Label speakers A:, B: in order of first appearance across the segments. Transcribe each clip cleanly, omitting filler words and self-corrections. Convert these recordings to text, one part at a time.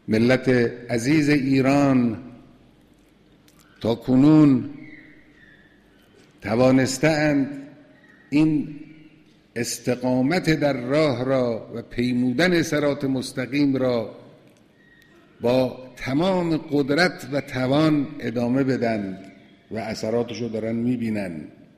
A: ملت عزیز ایران تا کنون توانسته‌اند این استقامت در راه را و پیمودن صراط مستقیم را با تمام قدرت و توان ادامه بدن و اثراتش رو دارن میبینن.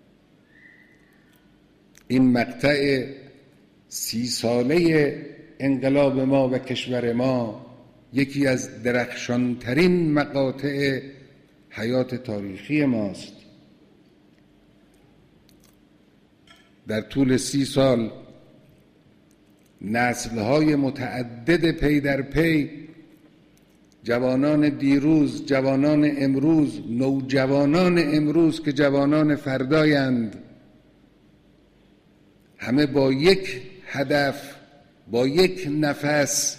A: این مقطع 30 ساله انقلاب ما و کشور ما یکی از درخشانترین مقاطع حیات تاریخی ماست. در طول 30 سال نسل‌های متعدد پی در پی، جوانان دیروز، جوانان امروز، نوجوانان امروز که جوانان فردایند، همه با یک هدف، با یک نفس،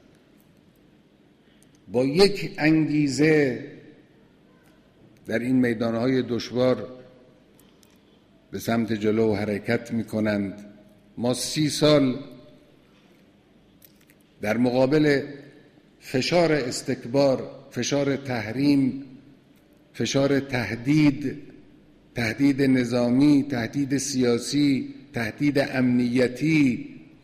A: با یک انگیزه در این میدانهای دشوار به سمت جلو حرکت می کنند. ما 30 سال در مقابل فشار استکبار، فشار تحریم، فشار تهدید نظامی، تهدید سیاسی، تهدید امنیتی،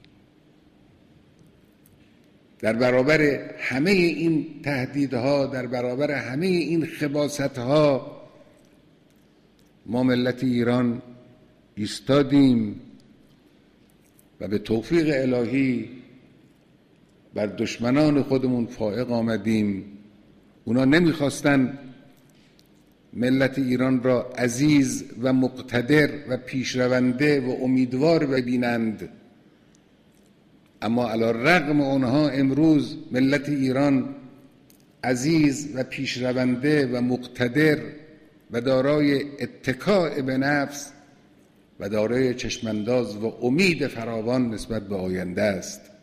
A: در برابر همه این تهدیدها، در برابر همه این خباثتها، ما ملت ایران ایستادیم و به توفیق الهی بر دشمنان خودمون فائق آمدیم. اونا نمیخواستن ملت ایران را عزیز و مقتدر و پیشرونده و امیدوار ببینند، اما علی الرغم اونها امروز ملت ایران عزیز و پیشرونده و مقتدر و دارای اتکاء به نفس و دارای چشمانداز و امید فراوان نسبت به آینده است.